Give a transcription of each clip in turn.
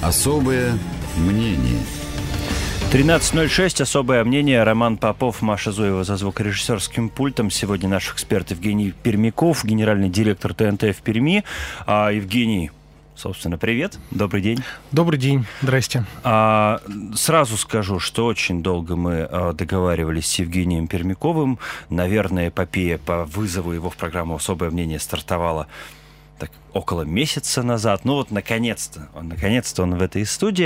Особое мнение. 13.06. Особое мнение. Роман Попов, Маша Зуева за звукорежиссерским пультом. Сегодня наш эксперт Евгений Пермяков, генеральный директор ТНТ в Перми. Евгений, собственно, привет. Добрый день. Добрый день. Здрасте. Сразу скажу, что очень долго мы договаривались с Евгением Пермяковым. Наверное, эпопея по вызову его в программу «Особое мнение» стартовала около месяца назад. Ну вот, наконец-то он в этой студии.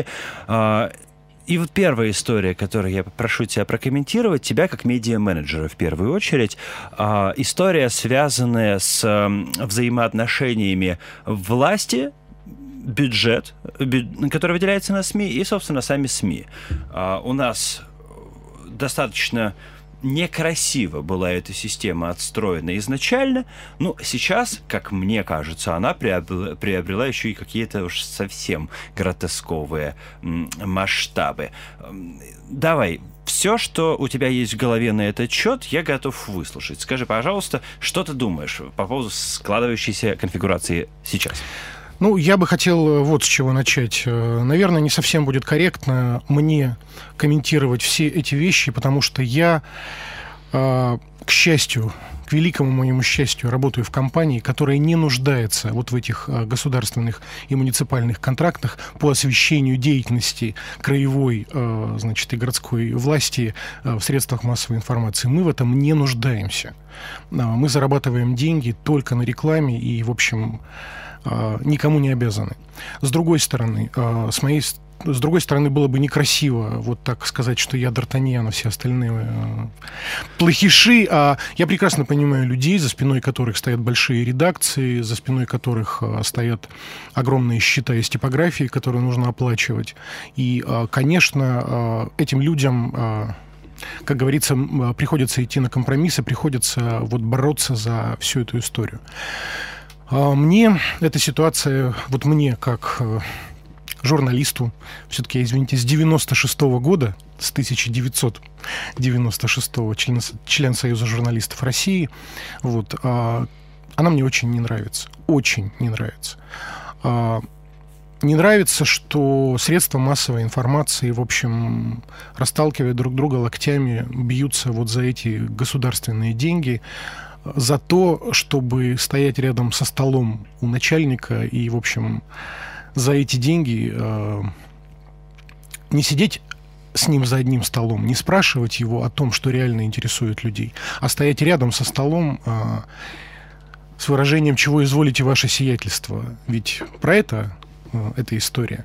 И вот первая история, которую я попрошу тебя прокомментировать, тебя как медиа-менеджера в первую очередь. История, связанная с взаимоотношениями власти, бюджет, который выделяется на СМИ, и, собственно, сами СМИ. У нас достаточно некрасиво была эта система отстроена изначально, но сейчас, как мне кажется, она приобрела еще и какие-то уж совсем гротесковые масштабы. Давай, все, что у тебя есть в голове на этот счет, я готов выслушать. Скажи, пожалуйста, что ты думаешь по поводу складывающейся конфигурации сейчас? Я бы хотел вот с чего начать. Наверное, не совсем будет корректно мне комментировать все эти вещи, потому что я, к счастью, к великому моему счастью, работаю в компании, которая не нуждается вот в этих государственных и муниципальных контрактах по освещению деятельности краевой, и городской власти в средствах массовой информации. Мы в этом не нуждаемся. Мы зарабатываем деньги только на рекламе и, в общем, никому не обязаны. С другой стороны, было бы некрасиво вот так сказать, что я Д'Артаньян, а все остальные плохиши. Я прекрасно понимаю людей, за спиной которых стоят большие редакции, за спиной которых стоят огромные счета из типографии, которые нужно оплачивать. И, конечно, этим людям, как говорится, приходится идти на компромиссы, приходится бороться за всю эту историю. Мне эта ситуация, мне как журналисту, все-таки, извините, с 96-го года, с 1996-го, член Союза журналистов России, она мне очень не нравится. Очень не нравится. Не нравится, что средства массовой информации, в общем, расталкивая друг друга локтями, бьются за эти государственные деньги, за то, чтобы стоять рядом со столом у начальника и, в общем, за эти деньги не сидеть с ним за одним столом, не спрашивать его о том, что реально интересует людей, а стоять рядом со столом с выражением «чего изволите, ваше сиятельство». Ведь про это эта история.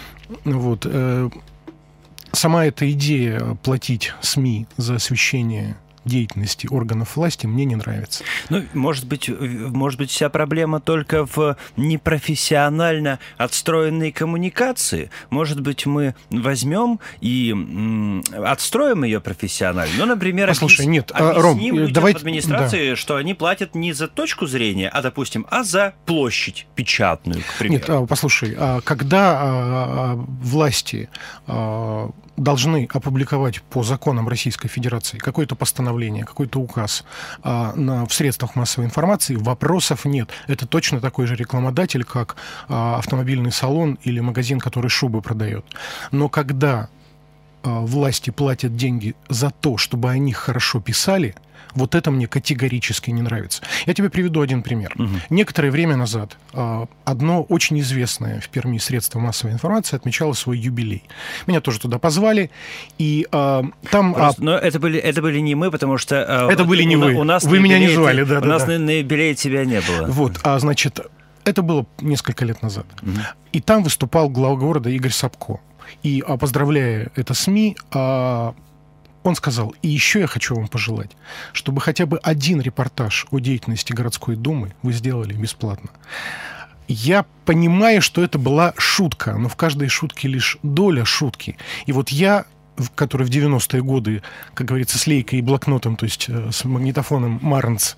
Сама эта идея платить СМИ за освещение деятельности органов власти мне не нравится. Может быть, вся проблема только в непрофессионально отстроенной коммуникации. Может быть, мы возьмем и отстроим ее профессионально. Например, объясним людям в администрации, что они платят не за точку зрения, а за площадь печатную, к примеру. Когда власти должны опубликовать по законам Российской Федерации какое-то постановление, какой-то указ в средствах массовой информации, вопросов нет. Это точно такой же рекламодатель, как автомобильный салон или магазин, который шубы продает. Но когда власти платят деньги за то, чтобы о них хорошо писали, вот это мне категорически не нравится. Я тебе приведу один пример. Некоторое время назад одно очень известное в Перми средство массовой информации отмечало свой юбилей. Меня тоже туда позвали, и там... Но это были не мы, потому что... Это были не вы. Вы меня не звали, да. У нас на юбилее тебя не было. Это было несколько лет назад. И там выступал глава города Игорь Сапко. И, поздравляя это СМИ, он сказал: и еще я хочу вам пожелать, чтобы хотя бы один репортаж о деятельности городской думы вы сделали бесплатно. Я понимаю, что это была шутка, но в каждой шутке лишь доля шутки. И я, который в 90-е годы, как говорится, с лейкой и блокнотом, то есть с магнитофоном Марнц,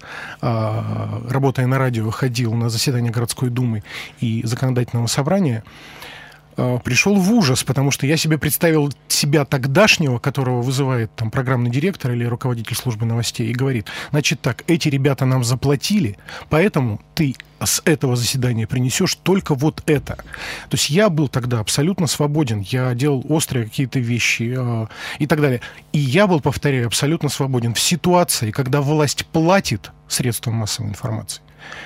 работая на радио, ходил на заседания городской думы и законодательного собрания, пришел в ужас, потому что я себе представил себя тогдашнего, которого вызывает там программный директор или руководитель службы новостей, и говорит: значит так, эти ребята нам заплатили, поэтому ты с этого заседания принесешь только вот это. То есть я был тогда абсолютно свободен, я делал острые какие-то вещи и так далее. И я был, повторяю, абсолютно свободен в ситуации, когда власть платит средствам массовой информации.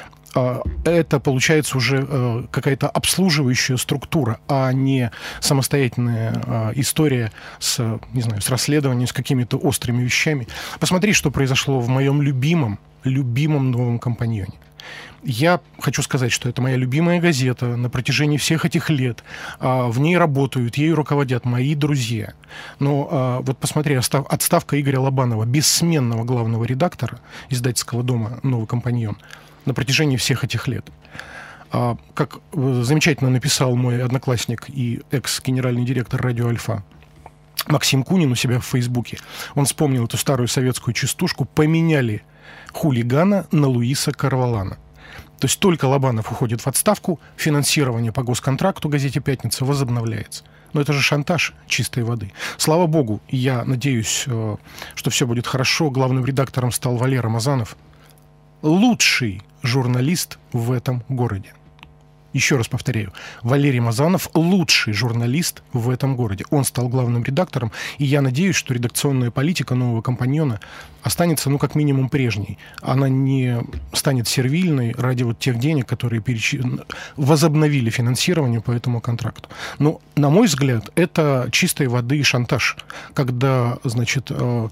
Это получается уже какая-то обслуживающая структура, а не самостоятельная история с, не знаю, с расследованием, с какими-то острыми вещами. Посмотри, что произошло в моем любимом «Новом компаньоне». Я хочу сказать, что это моя любимая газета на протяжении всех этих лет. В ней работают, ею руководят мои друзья. Но вот посмотри, отставка Игоря Лобанова, бессменного главного редактора издательского дома «Новый компаньон», на протяжении всех этих лет. Как замечательно написал мой одноклассник и экс-генеральный директор «Радио Альфа» Максим Кунин у себя в Фейсбуке, он вспомнил эту старую советскую частушку: поменяли хулигана на Луиса Карвалана. То есть только Лобанов уходит в отставку, финансирование по госконтракту газете «Пятница» возобновляется. Но это же шантаж чистой воды. Слава богу, я надеюсь, что все будет хорошо. Главным редактором стал Валера Мазанов, лучший журналист в этом городе. Еще раз повторяю, Валерий Мазанов — лучший журналист в этом городе. Он стал главным редактором, и я надеюсь, что редакционная политика «Нового компаньона» останется, как минимум, прежней. Она не станет сервильной ради вот тех денег, которые возобновили финансирование по этому контракту. Но, на мой взгляд, это чистой воды шантаж, когда, значит,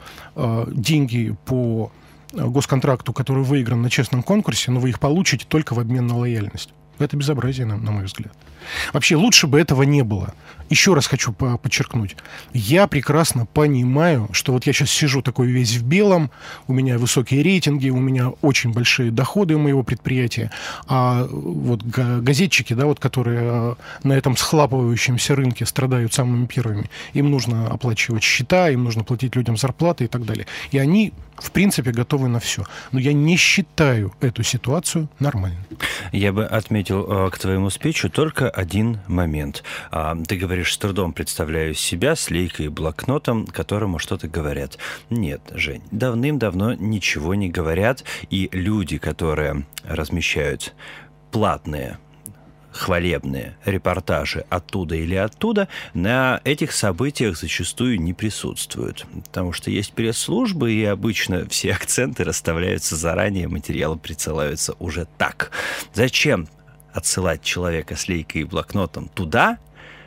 деньги по госконтракту, который выигран на честном конкурсе, но вы их получите только в обмен на лояльность. Это безобразие, на мой взгляд. Вообще, лучше бы этого не было. Еще раз хочу подчеркнуть. Я прекрасно понимаю, что вот я сейчас сижу такой весь в белом, у меня высокие рейтинги, у меня очень большие доходы у моего предприятия, а вот газетчики, да, вот, которые на этом схлапывающемся рынке страдают самыми первыми, им нужно оплачивать счета, им нужно платить людям зарплаты и так далее. И они, в принципе, готовы на все. Но я не считаю эту ситуацию нормальной. Я бы отметил к твоему спичу только один момент. Ты говоришь: с трудом представляю себя с лейкой и блокнотом, которому что-то говорят. Нет, Жень, давным-давно ничего не говорят, и люди, которые размещают платные, хвалебные репортажи оттуда или оттуда, на этих событиях зачастую не присутствуют. Потому что есть пресс-службы, и обычно все акценты расставляются заранее, материалы присылаются уже так. Зачем отсылать человека с лейкой и блокнотом туда,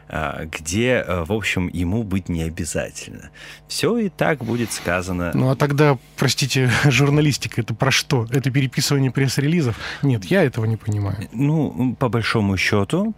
где, в общем, ему быть не обязательно? Все и так будет сказано. Ну, а тогда, простите, журналистика — это про что? Это переписывание пресс-релизов? Нет, я этого не понимаю. Ну, по большому счету,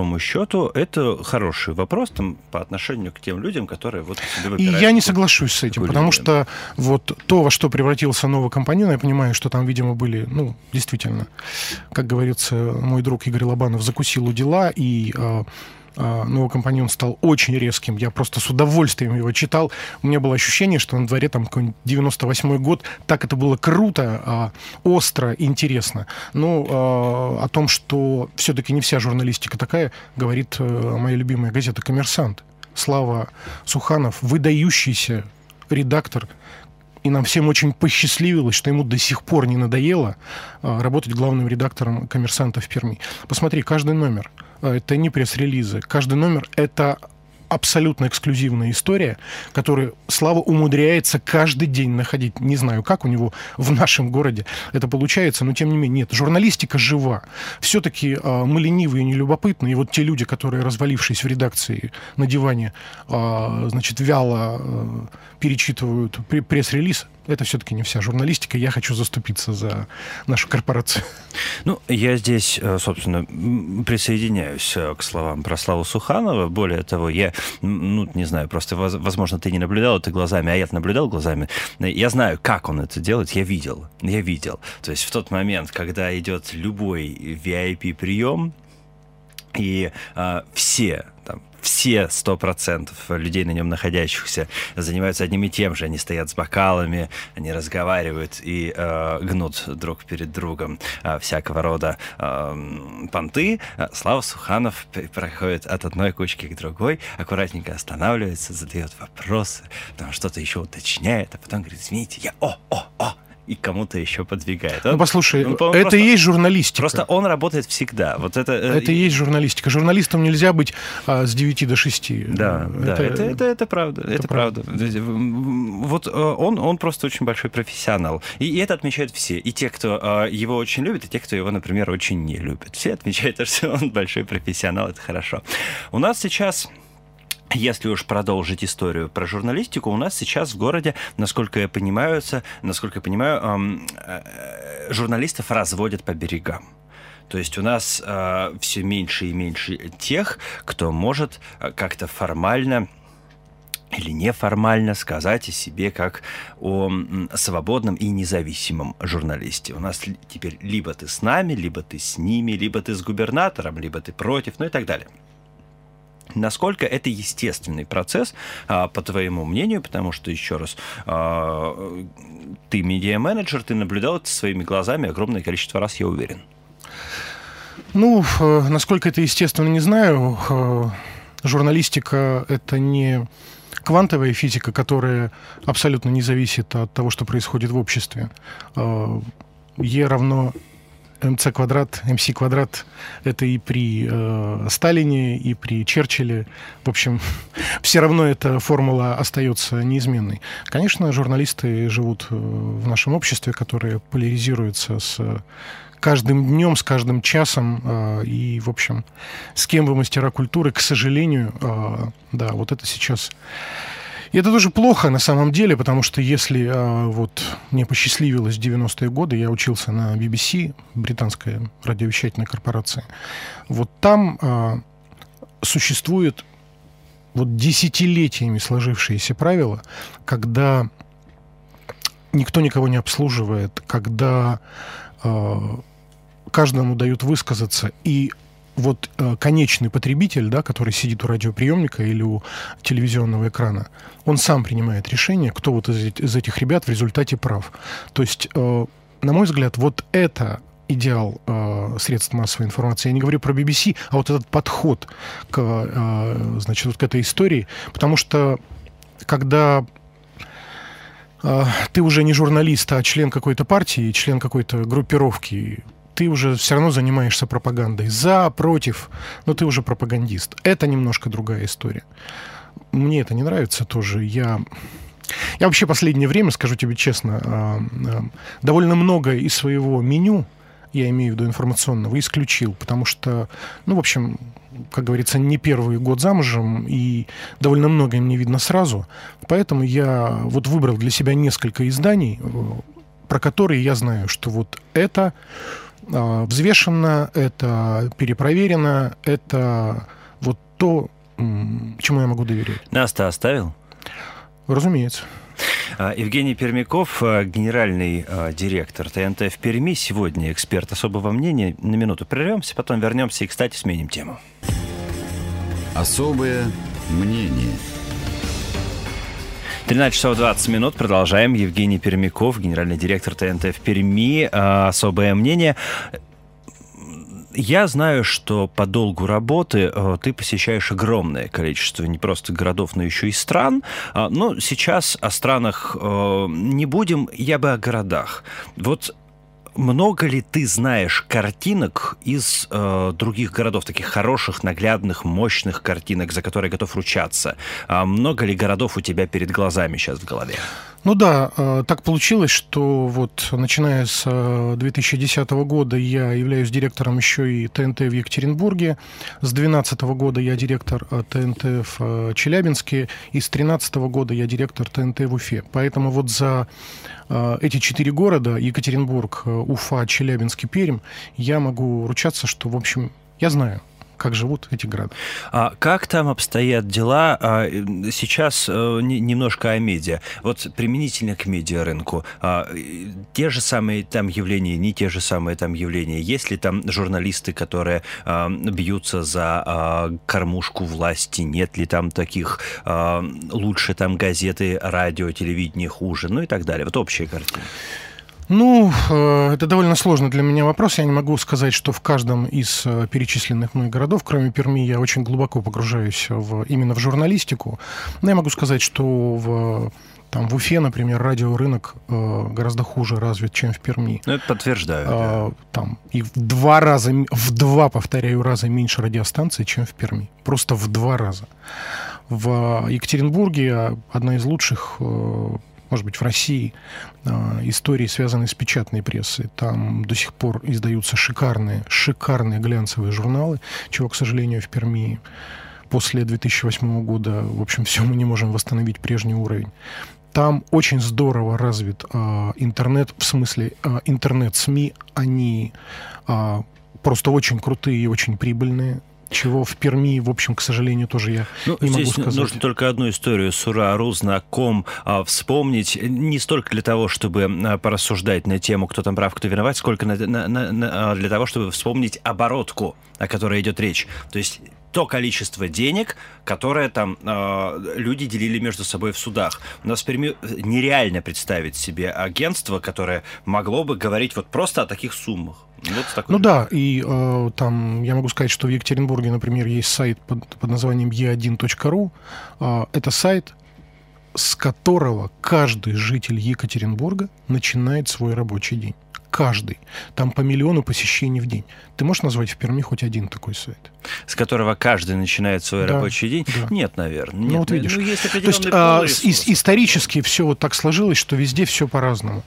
это хороший вопрос там, по отношению к тем людям, которые вот себе выбирают. И я не соглашусь с этим, потому что вот то, во что превратился «Новый компаньон», я понимаю, что там, видимо, были, действительно, как говорится, мой друг Игорь Лобанов закусил у дела, и «Новый компаньон» стал очень резким. Я просто с удовольствием его читал. У меня было ощущение, что на дворе там какой-нибудь 98-й год. Так это было круто, остро, интересно. Но о том, что все-таки не вся журналистика такая, говорит моя любимая газета «Коммерсант». Слава Суханов, выдающийся редактор. И нам всем очень посчастливилось, что ему до сих пор не надоело работать главным редактором «Коммерсанта» в Перми. Посмотри, каждый номер — это не пресс-релизы. Каждый номер — это абсолютно эксклюзивная история, которую Слава умудряется каждый день находить. Не знаю, как у него в нашем городе это получается, но тем не менее, нет, журналистика жива. Все-таки мы ленивые и нелюбопытные, и вот те люди, которые, развалившись в редакции на диване, значит, вяло перечитывают пресс-релиз, это все-таки не вся журналистика. Я хочу заступиться за нашу корпорацию. Ну, я здесь, собственно, присоединяюсь к словам про Славу Суханова. Более того, я, не знаю, просто, возможно, ты не наблюдал это глазами, а я-то наблюдал глазами. Я знаю, как он это делает, я видел. То есть в тот момент, когда идет любой VIP-прием, и все все 100% людей на нем находящихся занимаются одним и тем же. Они стоят с бокалами, они разговаривают и гнут друг перед другом всякого рода понты. Слава Суханов проходит от одной кучки к другой, аккуратненько останавливается, задает вопросы, там что-то еще уточняет, а потом говорит: извините, я и кому-то еще подвигает. Ну, послушай, это и есть журналистика. Просто он работает всегда. Вот это и есть журналистика. Журналистам нельзя быть с 9 до 6. Да, это правда. Это правда. Вот он просто очень большой профессионал. И это отмечают все. И те, кто его очень любит, и те, кто его, например, очень не любит. Все отмечают, что он большой профессионал. Это хорошо. У нас сейчас... Если уж продолжить историю про журналистику, у нас сейчас в городе, насколько я понимаю, журналистов разводят по берегам. То есть у нас все меньше и меньше тех, кто может как-то формально или неформально сказать о себе как о свободном и независимом журналисте. У нас теперь либо ты с нами, либо ты с ними, либо ты с губернатором, либо ты против, ну и так далее. Насколько это естественный процесс, по твоему мнению, потому что, еще раз, ты медиа-менеджер, ты наблюдал это своими глазами огромное количество раз, я уверен. Ну, насколько это естественно, не знаю. Журналистика — это не квантовая физика, которая абсолютно не зависит от того, что происходит в обществе. Е равно МЦ квадрат, МС квадрат — это и при Сталине, и при Черчилле. В общем, все равно эта формула остается неизменной. Конечно, журналисты живут в нашем обществе, которое поляризируется с каждым днем, с каждым часом. И, в общем, с кем вы мастера культуры, к сожалению, да, вот это сейчас... И это тоже плохо на самом деле, потому что если вот мне посчастливилось в 90-е годы, я учился на BBC, британская радиовещательная корпорация, вот там существует вот десятилетиями сложившиеся правила, когда никто никого не обслуживает, когда каждому дают высказаться, и вот конечный потребитель, да, который сидит у радиоприемника или у телевизионного экрана, он сам принимает решение, кто вот из этих ребят в результате прав. То есть, на мой взгляд, вот это идеал средств массовой информации. Я не говорю про BBC, а вот этот подход к, значит, вот к этой истории, потому что когда ты уже не журналист, а член какой-то партии, член какой-то группировки, ты уже все равно занимаешься пропагандой. За, против, но ты уже пропагандист. Это немножко другая история. Мне это не нравится тоже. Я вообще последнее время, скажу тебе честно, довольно много из своего меню, я имею в виду информационного, исключил, потому что, ну, в общем, как говорится, не первый год замужем, и довольно многое мне видно сразу. Поэтому я вот выбрал для себя несколько изданий, про которые я знаю, что вот это взвешенно, это перепроверено, это вот то, чему я могу доверять. Нас ты оставил? Разумеется. Евгений Пермяков, генеральный директор ТНТ в Перми, сегодня эксперт особого мнения. На минуту прервемся, потом вернемся и, кстати, сменим тему. Особое мнение. 13 часов 20 минут. Продолжаем. Евгений Пермяков, генеральный директор ТНТ в Перми. Особое мнение. Я знаю, что по долгу работы ты посещаешь огромное количество не просто городов, но еще и стран. Но сейчас о странах не будем, я бы о городах. Вот много ли ты знаешь картинок из других городов, таких хороших, наглядных, мощных картинок, за которые готов ручаться? Много ли городов у тебя перед глазами сейчас в голове? Ну да, так получилось, что вот начиная с 2010 года я являюсь директором еще и ТНТ в Екатеринбурге. С 2012 года я директор ТНТ в Челябинске. И с 2013 года я директор ТНТ в Уфе. Поэтому вот за эти 4 города, Екатеринбург, Уфа, Челябинск и Пермь, я могу ручаться, что, в общем, я знаю как живут эти города. А как там обстоят дела? Сейчас немножко о медиа. Вот применительно к медиарынку. Те же самые там явления, не те же самые там явления. Есть ли там журналисты, которые бьются за кормушку власти? Нет ли там таких? Лучше там газеты, радио, телевидение хуже? Ну и так далее. Вот общая картина. Ну, это довольно сложный для меня вопрос. Я не могу сказать, что в каждом из перечисленных мной городов, кроме Перми, я очень глубоко погружаюсь именно в журналистику. Но я могу сказать, что в Уфе, например, радиорынок гораздо хуже развит, чем в Перми. Ну, это подтверждаю. Там и в два, повторяю, раза меньше радиостанций, чем в Перми. Просто в 2 раза. В Екатеринбурге одна из лучших, может быть, в России, истории, связанные с печатной прессой. Там до сих пор издаются шикарные глянцевые журналы, чего, к сожалению, в Перми после 2008 года, в общем, все мы не можем восстановить прежний уровень. Там очень здорово развит интернет, в смысле интернет-СМИ, они просто очень крутые и очень прибыльные. Чего в Перми, в общем, к сожалению, тоже я не могу сказать. Здесь нужно только одну историю с Ура.ру знаком вспомнить. Не столько для того, чтобы порассуждать на тему, кто там прав, кто виноват, сколько для того, чтобы вспомнить оборотку, о которой идет речь. То есть то количество денег, которое там люди делили между собой в судах. У нас в Перми нереально представить себе агентство, которое могло бы говорить вот просто о таких суммах. Да, и там я могу сказать, что в Екатеринбурге, например, есть сайт под названием e1.ru. Это сайт, с которого каждый житель Екатеринбурга начинает свой рабочий день. Каждый. Там по 1 миллиону посещений в день. Ты можешь назвать в Перми хоть один такой сайт? С которого каждый начинает свой рабочий день? Да. Нет, наверное. Нет, вот видишь. Есть то есть исторически все вот так сложилось, что везде все по-разному.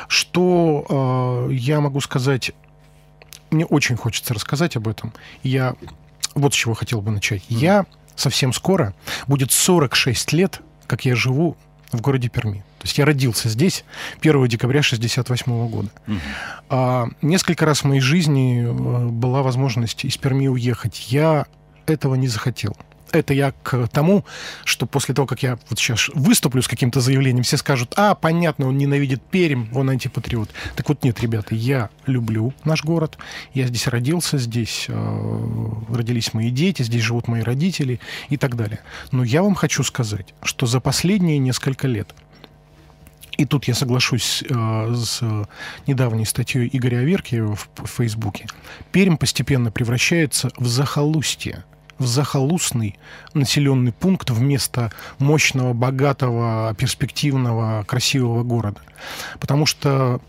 Что я могу сказать... Мне очень хочется рассказать об этом. Я вот с чего хотел бы начать. Я совсем скоро, будет 46 лет, как я живу в городе Перми. То есть я родился здесь 1 декабря 1968 года. Несколько раз в моей жизни была возможность из Перми уехать. Я этого не захотел. Это я к тому, что после того, как я вот сейчас выступлю с каким-то заявлением, все скажут: понятно, он ненавидит Пермь, он антипатриот. Так вот нет, ребята, я люблю наш город, я здесь родился, здесь родились мои дети, здесь живут мои родители и так далее. Но я вам хочу сказать, что за последние несколько лет, и тут я соглашусь с недавней статьей Игоря Аверкиева в Фейсбуке, Пермь постепенно превращается в захолустье, в захолустный населенный пункт вместо мощного, богатого, перспективного, красивого города. Потому что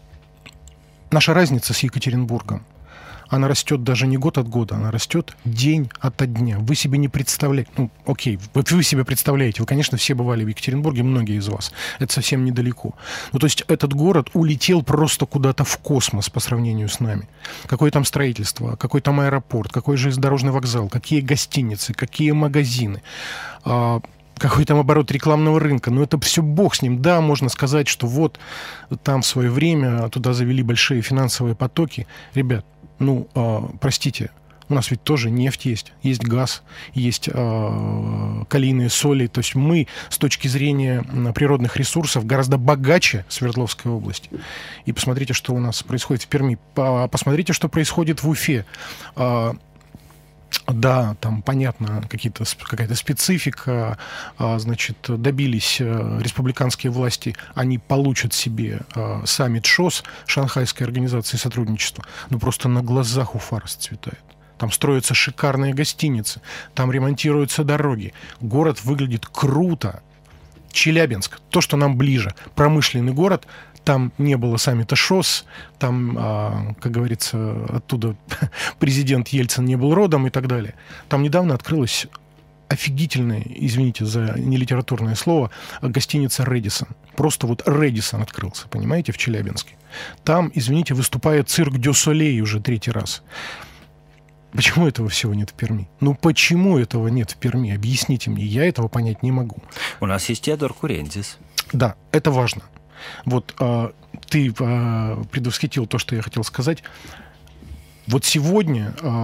наша разница с Екатеринбургом, она растет даже не год от года, она растет день ото дня. Вы себе не представляете... вы себе представляете. Вы, конечно, все бывали в Екатеринбурге, многие из вас. Это совсем недалеко. То есть этот город улетел просто куда-то в космос по сравнению с нами. Какое там строительство, какой там аэропорт, какой железнодорожный вокзал, какие гостиницы, какие магазины, какой там оборот рекламного рынка. Но это все бог с ним. Да, можно сказать, что вот там в свое время туда завели большие финансовые потоки. Ребят, простите, у нас ведь тоже нефть есть газ, есть калийные соли. То есть мы с точки зрения природных ресурсов гораздо богаче Свердловской области. И посмотрите, что у нас происходит в Перми. Посмотрите, что происходит в Уфе. Да, там, понятно, какая-то специфика, добились республиканские власти, они получат себе саммит ШОС, Шанхайской организации сотрудничества, но просто на глазах Уфа расцветает. Там строятся шикарные гостиницы, там ремонтируются дороги, город выглядит круто. Челябинск, то, что нам ближе, промышленный город, там не было саммита ШОС, там, как говорится, оттуда президент Ельцин не был родом и так далее. Там недавно открылась офигительная, извините за нелитературное слово, гостиница «Рэдисон». Просто вот «Рэдисон» открылся, понимаете, в Челябинске. Там, извините, выступает цирк Дю Солей уже 3-й раз. Почему этого всего нет в Перми? Почему этого нет в Перми? Объясните мне, я этого понять не могу. У нас есть Теодор Курентис. Да, это важно. Вот ты предвосхитил то, что я хотел сказать. Вот сегодня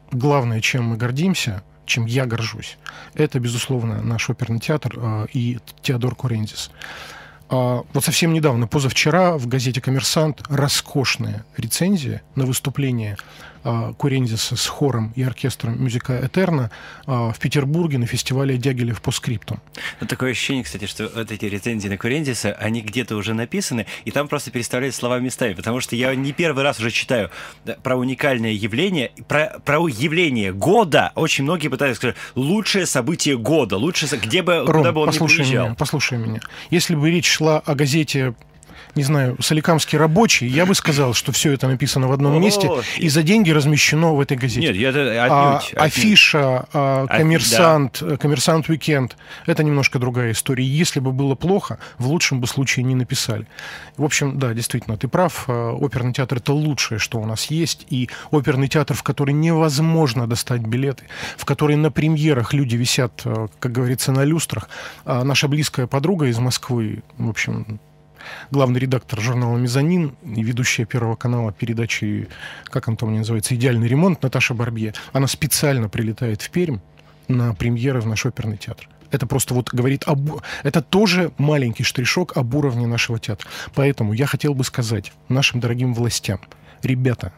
главное, чем мы гордимся, чем я горжусь, это, безусловно, наш оперный театр и Теодор Курентис. Вот совсем недавно, позавчера, в газете «Коммерсант» роскошная рецензия на выступление Курентиса с хором и оркестром «Мюзика Этерна» в Петербурге на фестивале «Дягилев по скриптум». Такое ощущение, кстати, что вот эти рецензии на Курентиса, они где-то уже написаны, и там просто переставляют слова местами, потому что я не первый раз уже читаю про уникальное явление, про явление года. Очень многие пытаются сказать, лучшее событие года, куда бы он ни приезжал. Послушай меня. Если бы речь шла о газете, не знаю, «Соликамский рабочий», я бы сказал, что все это написано в одном месте и за деньги размещено в этой газете. Нет, это отнюдь. Афиша, «Коммерсант», «Коммерсант Уикенд» — это немножко другая история. Если бы было плохо, в лучшем бы случае не написали. В общем, да, действительно, ты прав. Оперный театр — это лучшее, что у нас есть. И оперный театр, в который невозможно достать билеты, в который на премьерах люди висят, как говорится, на люстрах. Наша близкая подруга из Москвы, в общем, главный редактор журнала «Мезонин» и ведущая Первого канала передачи, как он там называется, «Идеальный ремонт», Наташа Барбье. Она специально прилетает в Пермь на премьеры в наш оперный театр. Это просто вот говорит это тоже маленький штришок об уровне нашего театра. Поэтому я хотел бы сказать нашим дорогим властям: ребята,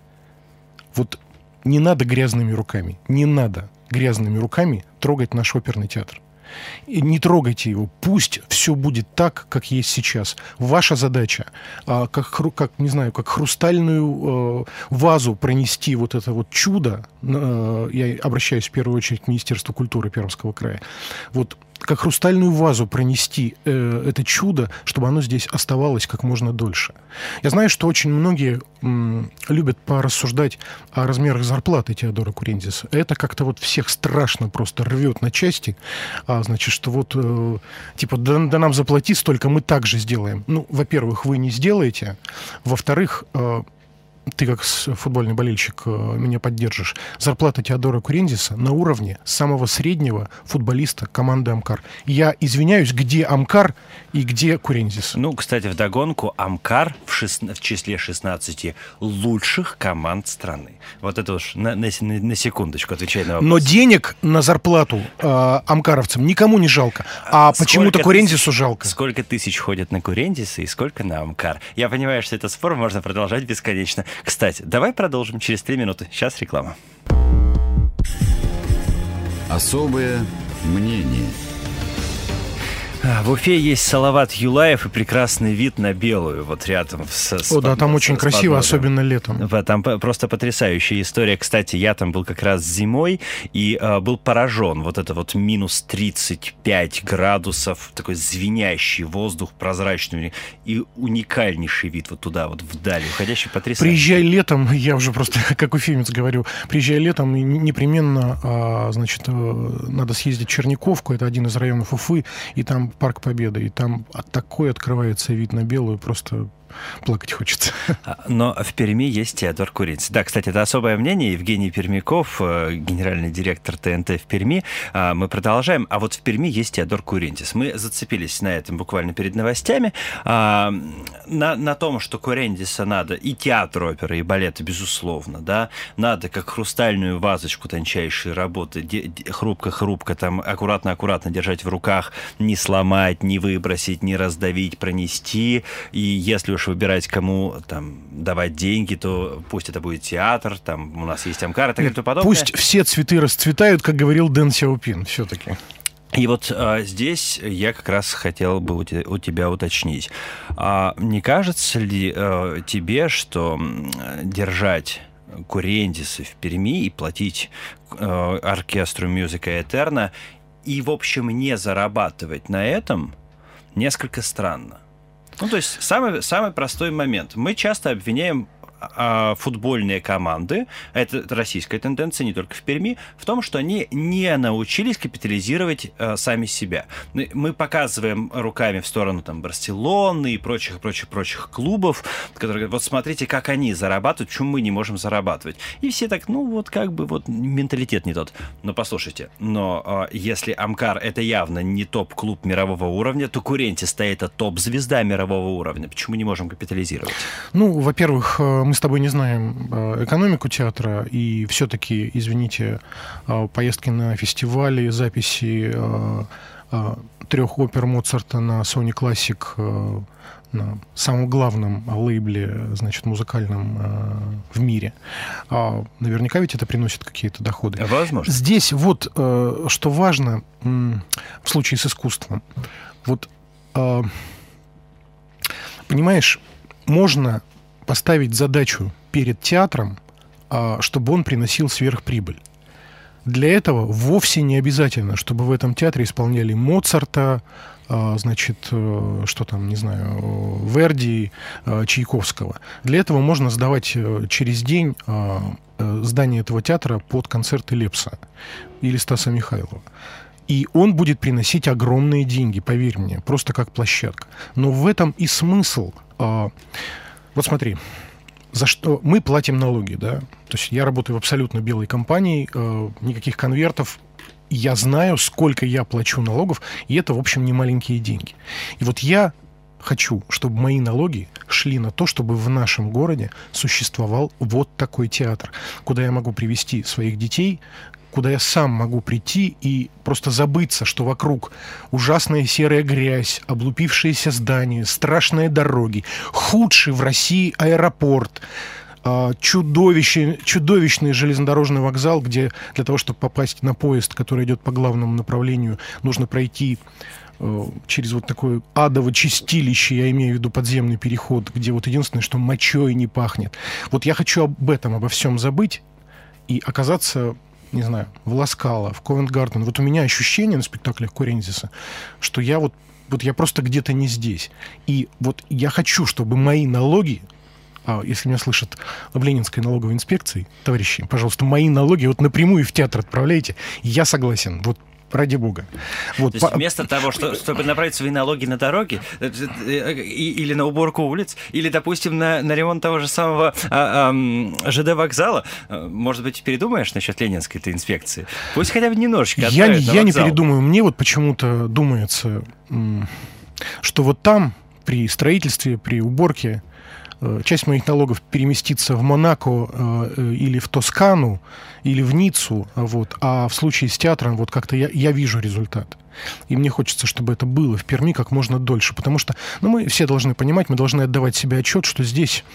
вот не надо грязными руками трогать наш оперный театр. И не трогайте его. Пусть все будет так, как есть сейчас. Ваша задача, как хрустальную вазу пронести вот это вот чудо, я обращаюсь в первую очередь к Министерству культуры Пермского края, вот как хрустальную вазу пронести это чудо, чтобы оно здесь оставалось как можно дольше. Я знаю, что очень многие любят порассуждать о размерах зарплаты Теодора Курентиса. Это как-то вот всех страшно просто рвет на части. Значит, что вот, да нам заплати столько, мы так же сделаем. Ну, во-первых, вы не сделаете. Во-вторых, ты как футбольный болельщик меня поддержишь. Зарплата Теодора Курентиса на уровне самого среднего футболиста команды «Амкар». Я извиняюсь, где «Амкар» и где Курентис? Ну, кстати, вдогонку, «Амкар» в числе 16 лучших команд страны. Вот это уж на секундочку отвечай на вопрос. Но денег на зарплату амкаровцам никому не жалко. А почему-то Курентису жалко. Сколько тысяч ходят на Курентиса и сколько на «Амкар»? Я понимаю, что этот спор можно продолжать бесконечно. Кстати, давай продолжим через 3 минуты. Сейчас реклама. Особое мнение. В Уфе есть Салават Юлаев и прекрасный вид на Белую, вот рядом там очень красиво, особенно летом. Там просто потрясающая история. Кстати, я там был как раз зимой и был поражен. Вот это вот минус 35 градусов, такой звенящий воздух, прозрачный и уникальнейший вид вот туда, вот вдали, уходящий, потрясающий. Приезжай летом, я уже просто как уфимец говорю, приезжай летом, и непременно, надо съездить в Черниковку, это один из районов Уфы, и там Парк Победы, и там такой открывается вид на Белую, просто плакать хочется. Но в Перми есть Теодор Курентис. Да, кстати, это особое мнение. Евгений Пермяков, генеральный директор ТНТ в Перми. Мы продолжаем. А вот в Перми есть Теодор Курентис. Мы зацепились на этом буквально перед новостями. На том, что Курентиса надо и театру оперы, и балета, безусловно, да, надо как хрустальную вазочку тончайшей работы, хрупко-хрупко, там аккуратно-аккуратно держать в руках, не сломать, не выбросить, не раздавить, пронести. И если уж выбирать, кому там давать деньги, то пусть это будет театр, там у нас есть Амкар и так далее и подобное. Пусть все цветы расцветают, как говорил Дэн Сяопин, все-таки. И вот здесь я как раз хотел бы у тебя уточнить. Не кажется ли тебе, что держать Курентиса в Перми и платить оркестру «Мюзика Этерна» и, в общем, не зарабатывать на этом несколько странно? Ну, то есть самый простой момент. Мы часто обвиняем футбольные команды, это российская тенденция, не только в Перми, в том, что они не научились капитализировать сами себя. Мы показываем руками в сторону там Барселоны и прочих клубов, которые, вот смотрите, как они зарабатывают, почему мы не можем зарабатывать. И все так, менталитет не тот. Но послушайте, если Амкар это явно не топ-клуб мирового уровня, то Курентис это топ-звезда мирового уровня. Почему не можем капитализировать? Ну, во-первых, мы мы с тобой не знаем экономику театра, и все-таки, извините, поездки на фестивали, записи 3 опер Моцарта на Sony Classic, на самом главном лейбле, значит, музыкальном в мире. Наверняка ведь это приносит какие-то доходы. Возможно. Здесь вот что важно в случае с искусством. Вот, понимаешь, можно поставить задачу перед театром, чтобы он приносил сверхприбыль. Для этого вовсе не обязательно, чтобы в этом театре исполняли Моцарта, значит, что там, не знаю, Верди, Чайковского. Для этого можно сдавать через день здание этого театра под концерты Лепса или Стаса Михайлова. И он будет приносить огромные деньги, поверь мне, просто как площадка. Но в этом и смысл. Вот смотри, за что мы платим налоги, да? То есть я работаю в абсолютно белой компании, никаких конвертов. Я знаю, сколько я плачу налогов, и это, в общем, не маленькие деньги. И вот я хочу, чтобы мои налоги шли на то, чтобы в нашем городе существовал вот такой театр, куда я могу привести своих детей, куда я сам могу прийти и просто забыться, что вокруг ужасная серая грязь, облупившиеся здания, страшные дороги, худший в России аэропорт, чудовищный железнодорожный вокзал, где для того, чтобы попасть на поезд, который идет по главному направлению, нужно пройти через вот такое адово чистилище, я имею в виду подземный переход, где вот единственное, что мочой не пахнет. Вот я хочу об этом, обо всем забыть и оказаться, не знаю, в Ласкало, в Ковент-Гарден. Вот у меня ощущение на спектаклях Курензиса, что я вот я просто где-то не здесь. И вот я хочу, чтобы мои налоги, если меня слышат в Ленинской налоговой инспекции, товарищи, пожалуйста, мои налоги вот напрямую в театр отправляйте. Я согласен. Вот ради бога. Вот. То есть вместо того, чтобы направить свои налоги на дороги, или на уборку улиц, или, допустим, на ремонт того же самого ЖД-вокзала, может быть, передумаешь насчет Ленинской-то инспекции? Пусть хотя бы немножечко отправят на вокзал. Я не передумаю. Мне вот почему-то думается, что вот там при строительстве, при уборке часть моих налогов переместится в Монако или в Тоскану, или в Ниццу, вот. А в случае с театром вот как-то я вижу результат. И мне хочется, чтобы это было в Перми как можно дольше, потому что мы все должны понимать, мы должны отдавать себе отчет, что здесь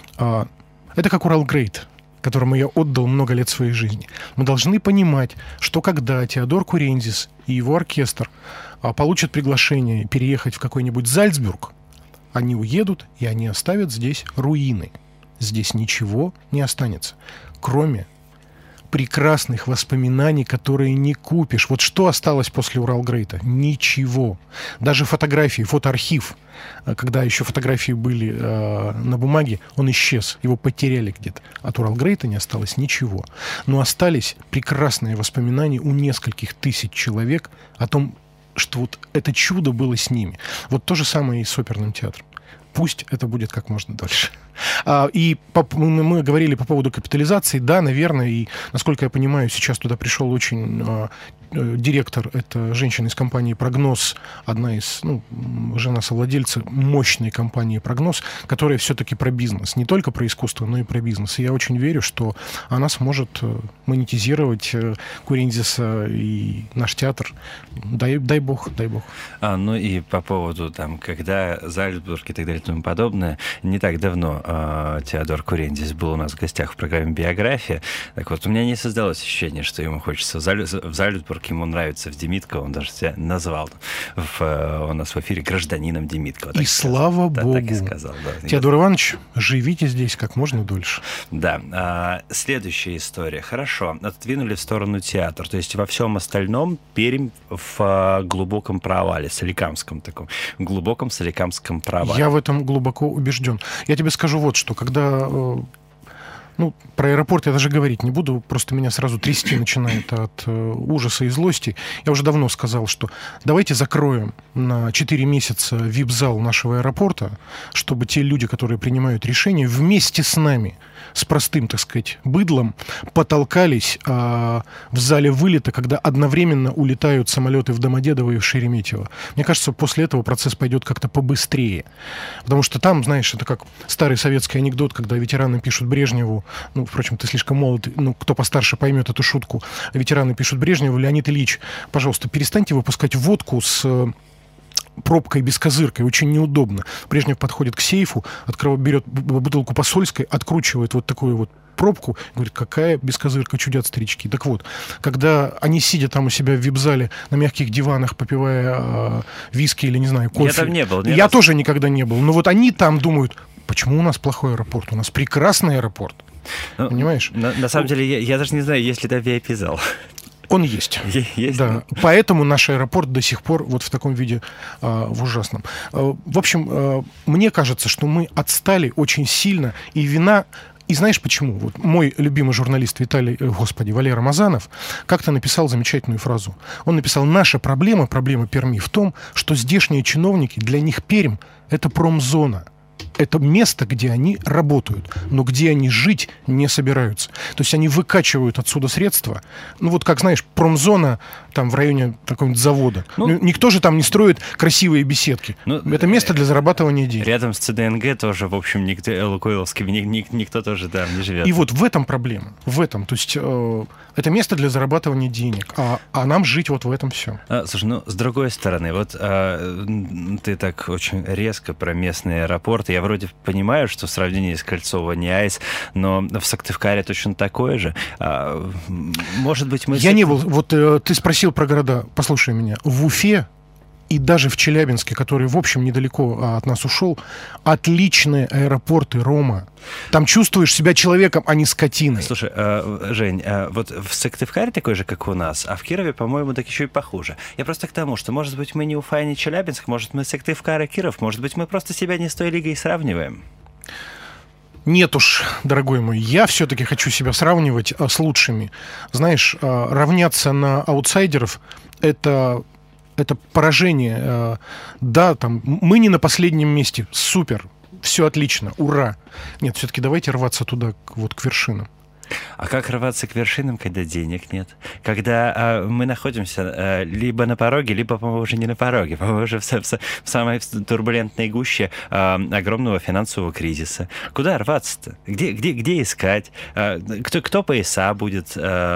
это как Уралгрейт, которому я отдал много лет своей жизни. Мы должны понимать, что когда Теодор Курензис и его оркестр получат приглашение переехать в какой-нибудь Зальцбург, они уедут, и они оставят здесь руины. Здесь ничего не останется, кроме прекрасных воспоминаний, которые не купишь. Вот что осталось после Уралгрейта? Ничего. Даже фотографии, фотоархив, когда еще фотографии были на бумаге, он исчез. Его потеряли где-то. От Уралгрейта не осталось ничего. Но остались прекрасные воспоминания у нескольких тысяч человек о том, что вот это чудо было с ними. Вот то же самое и с оперным театром. Пусть это будет как можно дольше. И мы говорили по поводу капитализации. Да, наверное, и, насколько я понимаю, сейчас туда пришел очень директор, это женщина из компании «Прогноз», одна из, жена совладельца мощной компании «Прогноз», которая все-таки про бизнес. Не только про искусство, но и про бизнес. И я очень верю, что она сможет монетизировать Курензиса и наш театр. Дай бог. Ну и по поводу, там, когда Зальцбург и так далее и тому подобное, не так давно Теодор Курензис был у нас в гостях в программе «Биография». Так вот, у меня не создалось ощущение, что ему хочется в Зальцбург, ему нравится в Демидково, он даже себя назвал у нас в эфире гражданином Демидково. И слава богу. Так и сказал, да. Теодор Иванович, живите здесь как можно дольше. Да. Следующая история. Хорошо, отодвинули в сторону театр. То есть во всем остальном Пермь в глубоком провале, соликамском таком, глубоком соликамском провале. Я в этом глубоко убежден. Я тебе скажу вот что. Когда Ну, про аэропорт я даже говорить не буду, просто меня сразу трясти начинает от ужаса и злости. Я уже давно сказал, что давайте закроем на 4 месяца вип-зал нашего аэропорта, чтобы те люди, которые принимают решения, вместе с нами, с простым, так сказать, быдлом, потолкались в зале вылета, когда одновременно улетают самолеты в Домодедово и в Шереметьево. Мне кажется, после этого процесс пойдет как-то побыстрее. Потому что там, знаешь, это как старый советский анекдот, когда ветераны пишут Брежневу, ну, впрочем, ты слишком молод, ну, кто постарше поймет эту шутку, ветераны пишут Брежневу: Леонид Ильич, пожалуйста, перестаньте выпускать водку с пробкой без козыркой, очень неудобно. Брежнев подходит к сейфу, берет бутылку посольской, откручивает вот такую вот пробку, говорит: какая без козырка, чудят старички. Так вот, когда они сидят там у себя в вип-зале на мягких диванах, попивая виски или, не знаю, кофе. Я там не был. Я тоже никогда не был. Но вот они там думают: почему у нас плохой аэропорт? У нас прекрасный аэропорт. Ну, понимаешь? На самом деле, я даже не знаю, есть ли там VIP-зал. Он есть. Есть. Да. Поэтому наш аэропорт до сих пор вот в таком виде, в ужасном. В общем, мне кажется, что мы отстали очень сильно, и вина... И знаешь почему? Вот мой любимый журналист Валера Мазанов как-то написал замечательную фразу. Он написал: наша проблема Перми в том, что здешние чиновники, для них Пермь — это промзона. Это место, где они работают, но где они жить не собираются. То есть они выкачивают отсюда средства. Ну вот как, знаешь, промзона там в районе какого-нибудь завода. Никто же там не строит красивые беседки. Это место для зарабатывания денег. Рядом с ЦДНГ тоже, в общем, Лукойловским никто тоже там не живет. И вот в этом проблема. В этом. То есть это место для зарабатывания денег. А нам жить вот в этом все. Слушай, ну, с другой стороны, вот ты так очень резко про местный аэропорт. Я вроде понимаю, что в сравнении с Кольцово не айс, но в Сыктывкаре точно такое же. Может быть, мы... Я не был... Вот ты спросил про города. Послушай меня. В Уфе и даже в Челябинске, который, в общем, недалеко от нас ушел, отличные аэропорты, Рома. Там чувствуешь себя человеком, а не скотиной. Слушай, Жень, вот в Сыктывкаре такой же, как у нас, а в Кирове, по-моему, так еще и похуже. Я просто к тому, что, может быть, мы не Уфа и не Челябинск, может, мы Сыктывкар и Киров, может быть, мы просто себя не с той лигой сравниваем. Нет уж, дорогой мой, я все-таки хочу себя сравнивать с лучшими. Знаешь, равняться на аутсайдеров — это поражение. Да, там, мы не на последнем месте. Супер. Все отлично. Ура. Нет, все-таки давайте рваться туда, вот к вершинам. А как рваться к вершинам, когда денег нет? Когда мы находимся либо на пороге, либо, по-моему, уже не на пороге, по-моему, уже в самой турбулентной гуще огромного финансового кризиса. Куда рваться-то? Где искать? Кто пояса будет...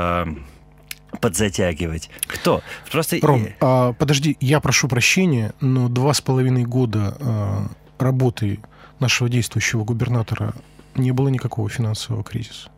подзатягивать? Кто? Просто... Ром, подожди, я прошу прощения, но 2,5 года работы нашего действующего губернатора не было никакого финансового кризиса.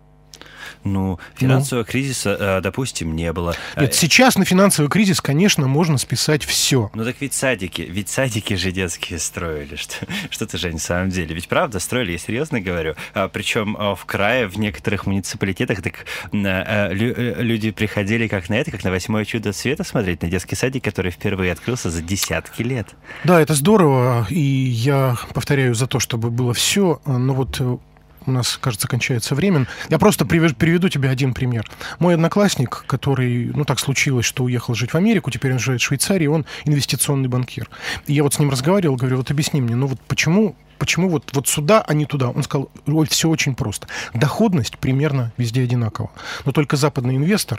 Ну, финансового кризиса, допустим, не было. Нет, сейчас на финансовый кризис, конечно, можно списать все. Ну так ведь садики же детские строили. Что ты, Жень, на самом деле? Ведь правда строили, я серьезно говорю. Причем в крае, в некоторых муниципалитетах, так люди приходили как на 8-е чудо света смотреть, на детский садик, который впервые открылся за десятки лет. Да, это здорово, и я повторяю за то, чтобы было все, но вот... У нас, кажется, кончается время. Я просто приведу тебе один пример. Мой одноклассник, который, так случилось, что уехал жить в Америку, теперь он живет в Швейцарии, он инвестиционный банкир. И я вот с ним разговаривал, говорю: вот объясни мне, почему вот сюда, а не туда? Он сказал: ой, все очень просто. Доходность примерно везде одинакова. Но только западный инвестор,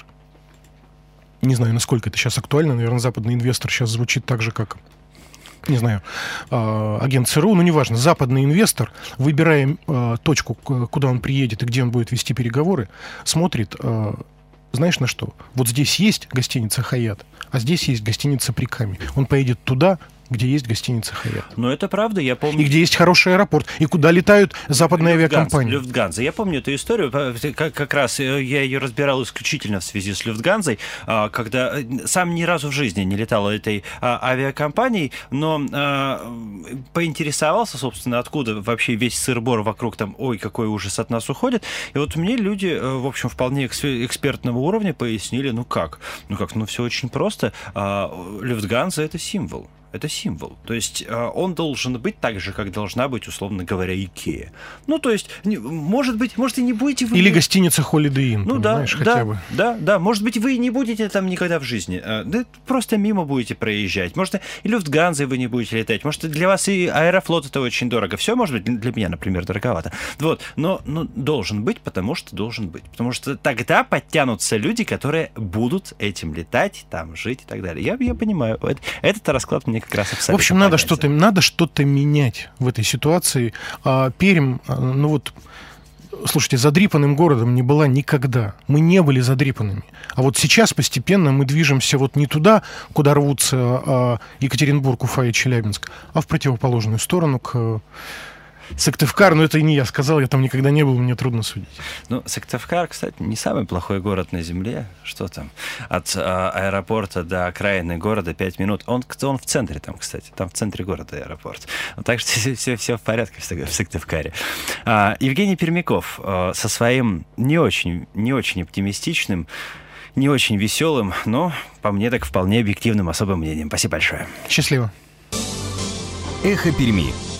не знаю, насколько это сейчас актуально, наверное, западный инвестор сейчас звучит так же, как... не знаю, агент ЦРУ, неважно, западный инвестор, выбирая точку, куда он приедет и где он будет вести переговоры, смотрит, знаешь, на что? Вот здесь есть гостиница «Хаят», а здесь есть гостиница «Прикамье». Он поедет туда, где есть гостиница «Хаят». Ну, это правда, я помню. И где есть хороший аэропорт, и куда летают западные авиакомпании. Люфтганза. Я помню эту историю, как раз я ее разбирал исключительно в связи с Люфтганзой, когда сам ни разу в жизни не летал этой авиакомпанией, но поинтересовался, собственно, откуда вообще весь сыр-бор вокруг там, ой, какой ужас, от нас уходит. И вот мне люди, в общем, вполне экспертного уровня пояснили, ну, все очень просто. Люфтганза — это символ. это символ. То есть он должен быть так же, как должна быть, условно говоря, Икеа. Ну, то есть, может и не будете вы... Или гостиница Holiday Inn, ну, понимаешь, да, хотя бы. Да, может быть, вы не будете там никогда в жизни. Да, просто мимо будете проезжать. Может, и Люфтганзой вы не будете летать. Может, для вас и Аэрофлот это очень дорого. Все, может быть, для меня, например, дороговато. Вот. Но должен быть, потому что должен быть. Потому что тогда подтянутся люди, которые будут этим летать, там жить и так далее. Я понимаю. Этот расклад мне как раз абсолютно В общем, надо что-то менять в этой ситуации. Пермь, ну вот, слушайте, задрипанным городом не была никогда. Мы не были задрипанными. А вот сейчас постепенно мы движемся вот не туда, куда рвутся Екатеринбург, Уфа и Челябинск, а в противоположную сторону, к Сыктывкар. Но это и не я сказал, я там никогда не был, мне трудно судить. Ну, Сыктывкар, кстати, не самый плохой город на Земле. Что там? От аэропорта до окраины города 5 минут. Он в центре там, кстати. Там в центре города аэропорт. Так что все в порядке в Сыктывкаре. Евгений Пермяков со своим не очень оптимистичным, не очень веселым, но, по мне, так вполне объективным особым мнением. Спасибо большое. Счастливо. Эхо Перми.